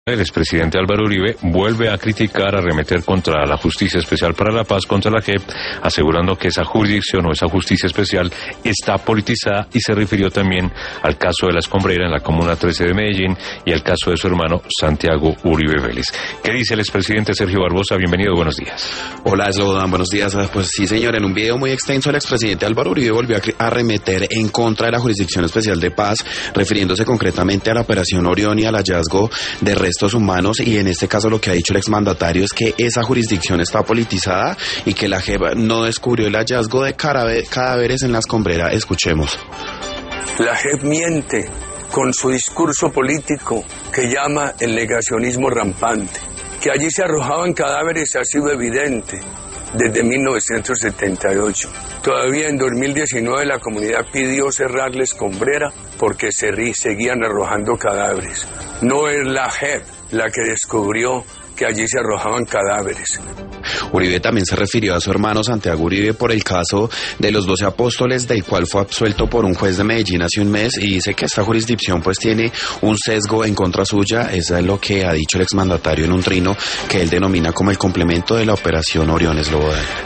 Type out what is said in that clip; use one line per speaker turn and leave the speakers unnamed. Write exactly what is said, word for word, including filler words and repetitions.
El expresidente Álvaro Uribe vuelve a criticar, a arremeter contra la Justicia Especial para la Paz, contra la J E P, asegurando que esa jurisdicción o esa justicia especial está politizada, y se refirió también al caso de la escombrera en la Comuna trece de Medellín y al caso de su hermano Santiago Uribe Vélez. ¿Qué dice el expresidente Sergio Barbosa? Bienvenido, buenos días.
Hola, Slobodan, buenos días. Pues sí, señor, en un video muy extenso el expresidente Álvaro Uribe volvió a arremeter en contra de la Jurisdicción Especial de Paz, refiriéndose concretamente a la Operación Orión y al hallazgo de restos humanos, y en este caso lo que ha dicho el exmandatario es que esa jurisdicción está politizada y que la J E P no descubrió el hallazgo de cadáveres en la escombrera. Escuchemos.
La J E P miente con su discurso político que llama el negacionismo rampante. Que allí se arrojaban cadáveres ha sido evidente desde mil novecientos setenta y ocho. Todavía en dos mil diecinueve la comunidad pidió cerrar la escombrera porque se seguían arrojando cadáveres. No es la J E P la que descubrió que allí se arrojaban cadáveres.
Uribe también se refirió a su hermano Santiago Uribe por el caso de los doce apóstoles, del cual fue absuelto por un juez de Medellín hace un mes, y dice que esta jurisdicción pues tiene un sesgo en contra suya. Eso es lo que ha dicho el exmandatario en un trino que él denomina como el complemento de la Operación Orión. Slobodan.